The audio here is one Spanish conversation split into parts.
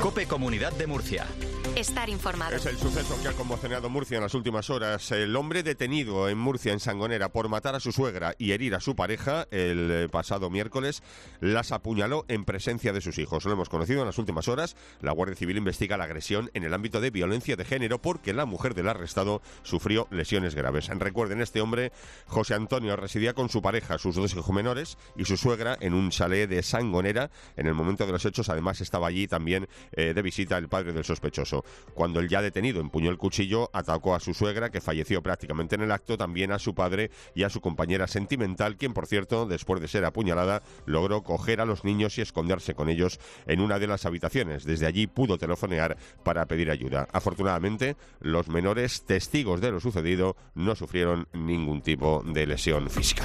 COPE Comunidad de Murcia. Estar informado. Es el suceso que ha conmocionado Murcia en las últimas horas. El hombre detenido en Murcia, en Sangonera, por matar a su suegra y herir a su pareja el pasado miércoles, las apuñaló en presencia de sus hijos. Lo hemos conocido en las últimas horas. La Guardia Civil investiga la agresión en el ámbito de violencia de género porque la mujer del arrestado sufrió lesiones graves. Recuerden, este hombre, José Antonio, residía con su pareja, sus dos hijos menores y su suegra en un chalet de Sangonera. En el momento de los hechos, además, estaba allí también de visita el padre del sospechoso. Cuando el ya detenido empuñó el cuchillo, atacó a su suegra, que falleció prácticamente en el acto, también a su padre y a su compañera sentimental, quien, por cierto, después de ser apuñalada, logró coger a los niños y esconderse con ellos en una de las habitaciones. Desde allí pudo telefonear para pedir ayuda. Afortunadamente, los menores testigos de lo sucedido no sufrieron ningún tipo de lesión física.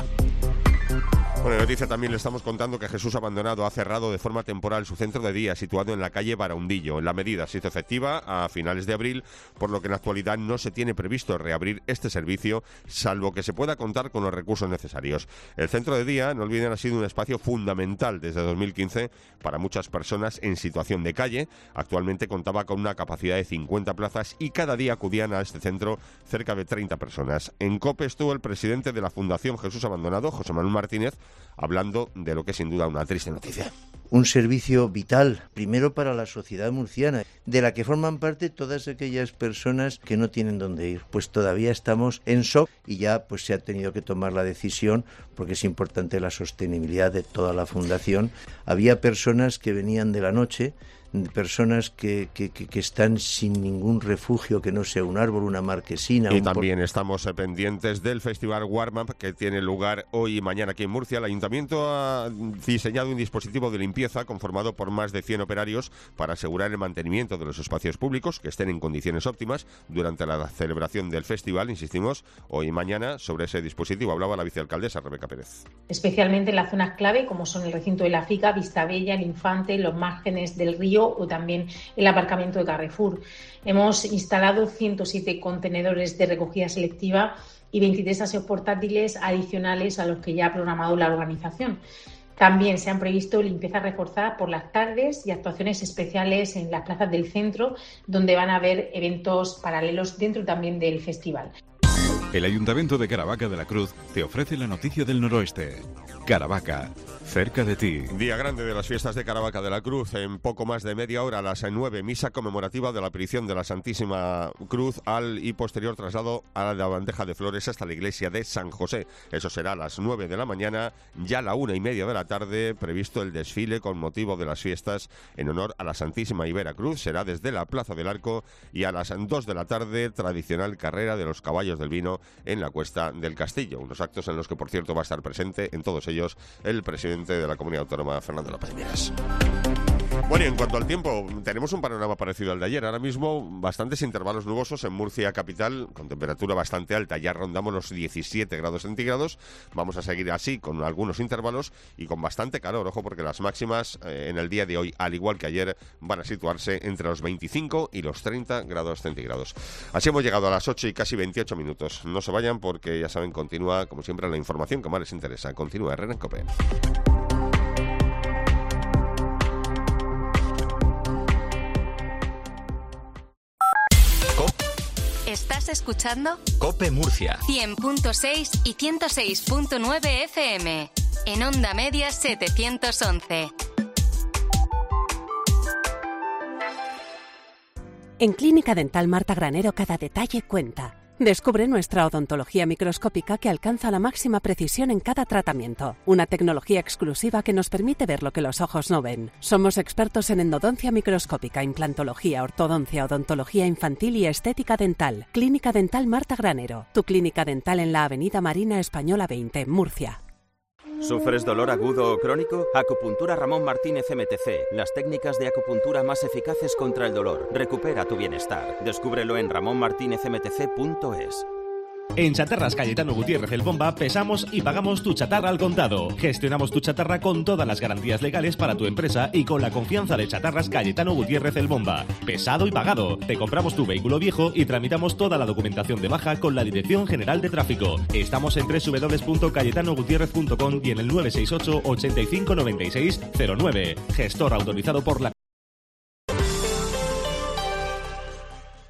Bueno, noticia también le estamos contando que Jesús Abandonado ha cerrado de forma temporal su centro de día situado en la calle Baraundillo. La medida se hizo efectiva a finales de abril, por lo que en la actualidad no se tiene previsto reabrir este servicio, salvo que se pueda contar con los recursos necesarios. El centro de día, no olviden, ha sido un espacio fundamental desde 2015 para muchas personas en situación de calle. Actualmente contaba con una capacidad de 50 plazas y cada día acudían a este centro cerca de 30 personas. En COPE estuvo el presidente de la Fundación Jesús Abandonado, José Manuel Martínez, hablando de lo que es sin duda una triste noticia. Un servicio vital, primero para la sociedad murciana, de la que forman parte todas aquellas personas que no tienen dónde ir. Pues todavía estamos en shock y ya pues se ha tenido que tomar la decisión porque es importante la sostenibilidad de toda la fundación. Había personas que venían de la noche, personas que están sin ningún refugio que no sea un árbol, una marquesina. Y también estamos pendientes del Festival Warm Up que tiene lugar hoy y mañana aquí en Murcia. El Ayuntamiento ha diseñado un dispositivo de limpieza conformado por más de 100 operarios para asegurar el mantenimiento de los espacios públicos que estén en condiciones óptimas durante la celebración del festival. Insistimos, hoy y mañana sobre ese dispositivo hablaba la vicealcaldesa Rebeca Pérez. Especialmente en las zonas clave como son el recinto de la Fica, Vistabella, el Infante, los márgenes del río o también el aparcamiento de Carrefour. Hemos instalado 107 contenedores de recogida selectiva y 23 aseos portátiles adicionales a los que ya ha programado la organización. También se han previsto limpiezas reforzadas por las tardes y actuaciones especiales en las plazas del centro, donde van a haber eventos paralelos dentro también del festival. El Ayuntamiento de Caravaca de la Cruz te ofrece la noticia del noroeste. Caravaca, cerca de ti. Día grande de las fiestas de Caravaca de la Cruz. En poco más de media hora, a las 9, misa conmemorativa de la aparición de la Santísima Cruz y posterior traslado a la bandeja de flores hasta la iglesia de San José. Eso será a las 9 de la mañana. Ya a la 1:30 de la tarde, previsto el desfile con motivo de las fiestas en honor a la Santísima Ibera Cruz. Será desde la Plaza del Arco y a las 2 de la tarde, tradicional carrera de los caballos del vino en la Cuesta del Castillo. Unos actos en los que, por cierto, va a estar presente en todos ellos el presidente de la Comunidad Autónoma, Fernando López Miras. Bueno, y en cuanto al tiempo, tenemos un panorama parecido al de ayer. Ahora mismo, bastantes intervalos nubosos en Murcia capital, con temperatura bastante alta. Ya rondamos los 17 grados centígrados. Vamos a seguir así, con algunos intervalos y con bastante calor. Ojo, porque las máximas en el día de hoy, al igual que ayer, van a situarse entre los 25 y los 30 grados centígrados. Así hemos llegado a las 8 y casi 28 minutos. No se vayan porque, ya saben, continúa, como siempre, la información que más les interesa. Continúa Herrera en COPE. ¿Estás escuchando? COPE Murcia 100.6 y 106.9 FM. En onda media 711. En Clínica Dental Marta Granero cada detalle cuenta. Descubre nuestra odontología microscópica que alcanza la máxima precisión en cada tratamiento. Una tecnología exclusiva que nos permite ver lo que los ojos no ven. Somos expertos en endodoncia microscópica, implantología, ortodoncia, odontología infantil y estética dental. Clínica Dental Marta Granero. Tu clínica dental en la Avenida Marina Española 20, Murcia. ¿Sufres dolor agudo o crónico? Acupuntura Ramón Martínez MTC. Las técnicas de acupuntura más eficaces contra el dolor. Recupera tu bienestar. Descúbrelo en ramonmartinezmtc.es. En Chatarras Cayetano Gutiérrez El Bomba pesamos y pagamos tu chatarra al contado. Gestionamos tu chatarra con todas las garantías legales para tu empresa y con la confianza de Chatarras Cayetano Gutiérrez El Bomba. Pesado y pagado. Te compramos tu vehículo viejo y tramitamos toda la documentación de baja con la Dirección General de Tráfico. Estamos en www.cayetanogutierrez.com y en el 968 85 96 09. Gestor autorizado por la